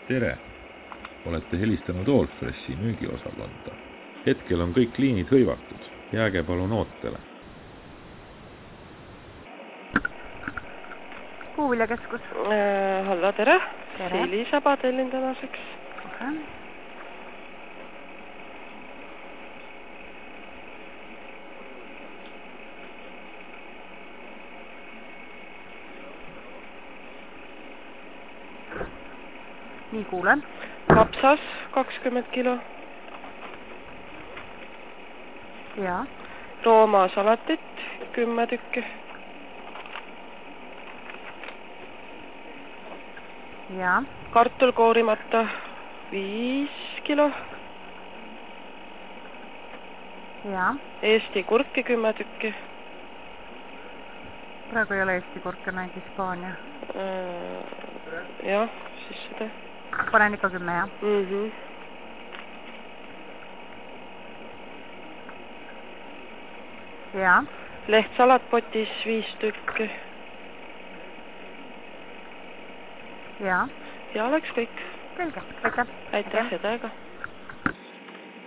Tere! Olete helistanud Allfreshi müügiosakonda. Hetkel on kõik liinid hõivatud. Jääge palun ootele. Puuviljakeskus. Hallo, tere. Tere. Silisaba tellin tänaseks. Kohe. Nii, kuulen. Kapsas 20 kilo. Jaa. Rooma salatit 10 tükki. Jaa. Kartul koorimata 5 kilo. Jaa. Eesti kurki 10 tükki. Praegu ei ole Eesti kurke, näin Hispaania. Jah, siis seda. Panen ikka 10, jah? Jaa. Lehtsalat potis 5 tükki. Jaa. Ja oleks kõik. Selge, aitäh. Aitäh ja täiega.